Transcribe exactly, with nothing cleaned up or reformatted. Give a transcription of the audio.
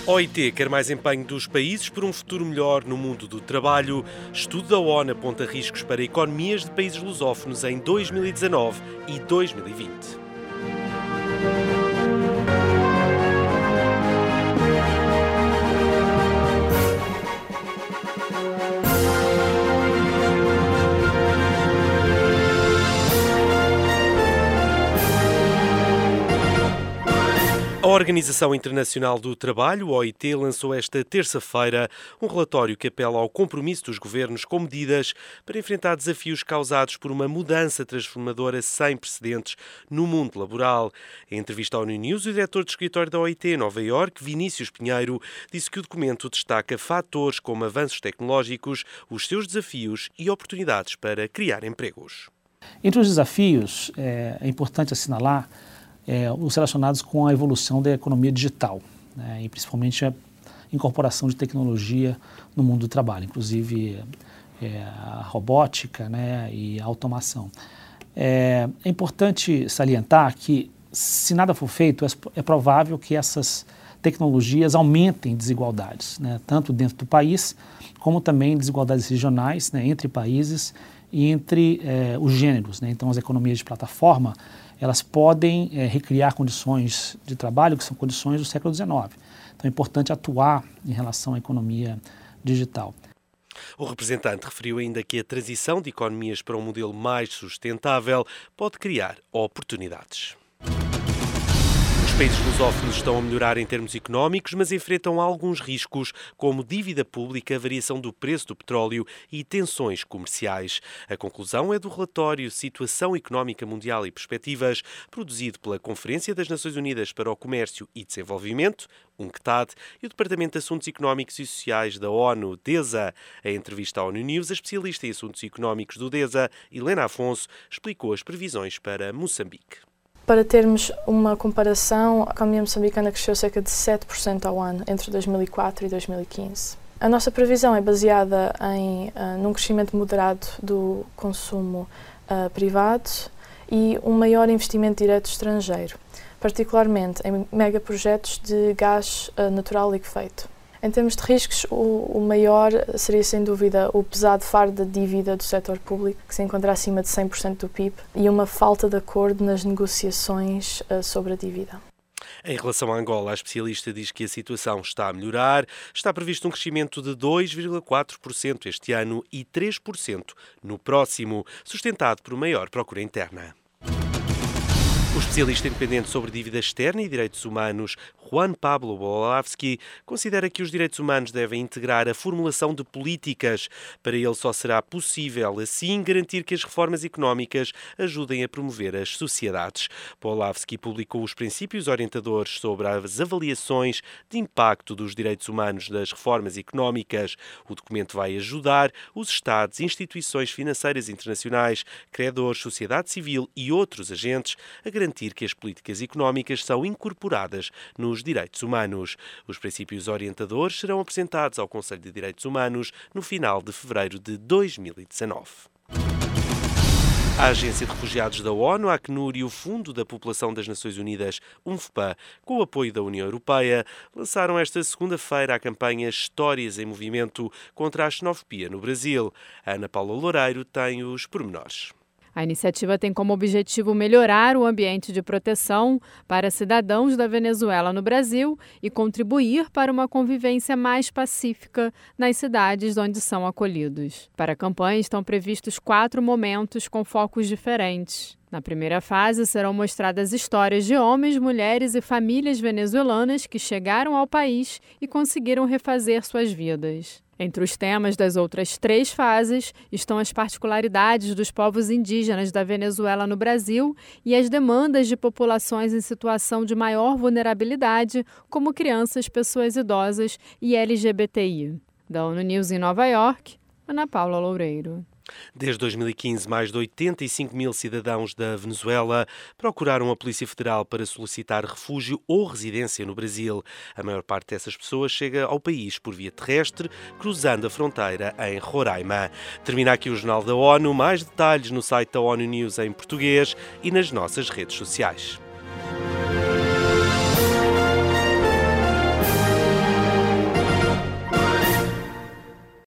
A O I T quer mais empenho dos países por um futuro melhor no mundo do trabalho. Estudo da ONU aponta riscos para economias de países lusófonos em dois mil e dezanove e dois mil e vinte. A Organização Internacional do Trabalho, a O I T, lançou esta terça-feira um relatório que apela ao compromisso dos governos com medidas para enfrentar desafios causados por uma mudança transformadora sem precedentes no mundo laboral. Em entrevista ao ONU News, o diretor do escritório da O I T em Nova Iorque, Vinícius Pinheiro, disse que o documento destaca fatores como avanços tecnológicos, os seus desafios e oportunidades para criar empregos. Entre os desafios, é, é importante assinalar É, os relacionados com a evolução da economia digital, né, e principalmente a incorporação de tecnologia no mundo do trabalho, inclusive é, a robótica, né, e a automação. É, é importante salientar que, se nada for feito, é, é provável que essas tecnologias aumentem desigualdades, né, tanto dentro do país, como também desigualdades regionais, né, entre países e entre é, os gêneros, né. Então, as economias de plataforma, elas podem é, recriar condições de trabalho que são condições do século dezenove. Então é importante atuar em relação à economia digital. O representante referiu ainda que a transição de economias para um modelo mais sustentável pode criar oportunidades. Os países lusófonos estão a melhorar em termos económicos, mas enfrentam alguns riscos, como dívida pública, variação do preço do petróleo e tensões comerciais. A conclusão é do relatório Situação Económica Mundial e Perspectivas, produzido pela Conferência das Nações Unidas para o Comércio e Desenvolvimento, UNCTAD, e o Departamento de Assuntos Económicos e Sociais da ONU, DESA. Em entrevista à ONU News, a especialista em assuntos económicos do DESA, Helena Afonso, explicou as previsões para Moçambique. Para termos uma comparação, a economia moçambicana cresceu cerca de sete por cento ao ano entre dois mil e quatro e dois mil e quinze. A nossa previsão é baseada em uh, num crescimento moderado do consumo uh, privado e um maior investimento direto estrangeiro, particularmente em megaprojetos de gás uh, natural liquefeito. Em termos de riscos, o, o maior seria, sem dúvida, o pesado fardo da dívida do setor público, que se encontra acima de cem por cento do P I B, e uma falta de acordo nas negociações uh, sobre a dívida. Em relação a Angola, a especialista diz que a situação está a melhorar. Está previsto um crescimento de dois vírgula quatro por cento este ano e três por cento no próximo, sustentado por maior procura interna. O especialista independente sobre dívida externa e direitos humanos, Juan Pablo Bolavsky, considera que os direitos humanos devem integrar a formulação de políticas. Para ele, só será possível, assim, garantir que as reformas económicas ajudem a promover as sociedades. Bolavsky publicou os princípios orientadores sobre as avaliações de impacto dos direitos humanos das reformas económicas. O documento vai ajudar os Estados, instituições financeiras internacionais, credores, sociedade civil e outros agentes a garantir que as políticas económicas são incorporadas nos direitos humanos. Os princípios orientadores serão apresentados ao Conselho de Direitos Humanos no final de fevereiro de dois mil e dezanove. A Agência de Refugiados da ONU, a Acnur e o Fundo da População das Nações Unidas, UNFPA, com o apoio da União Europeia, lançaram esta segunda-feira a campanha Histórias em Movimento contra a xenofobia no Brasil. A Ana Paula Loureiro tem os pormenores. A iniciativa tem como objetivo melhorar o ambiente de proteção para cidadãos da Venezuela no Brasil e contribuir para uma convivência mais pacífica nas cidades onde são acolhidos. Para a campanha estão previstos quatro momentos com focos diferentes. Na primeira fase, serão mostradas histórias de homens, mulheres e famílias venezuelanas que chegaram ao país e conseguiram refazer suas vidas. Entre os temas das outras três fases estão as particularidades dos povos indígenas da Venezuela no Brasil e as demandas de populações em situação de maior vulnerabilidade, como crianças, pessoas idosas e L G B T I. Da ONU News em Nova Iorque, Ana Paula Loureiro. Desde dois mil e quinze, mais de oitenta e cinco mil cidadãos da Venezuela procuraram a Polícia Federal para solicitar refúgio ou residência no Brasil. A maior parte dessas pessoas chega ao país por via terrestre, cruzando a fronteira em Roraima. Termina aqui o Jornal da ONU. Mais detalhes no site da ONU News em português e nas nossas redes sociais.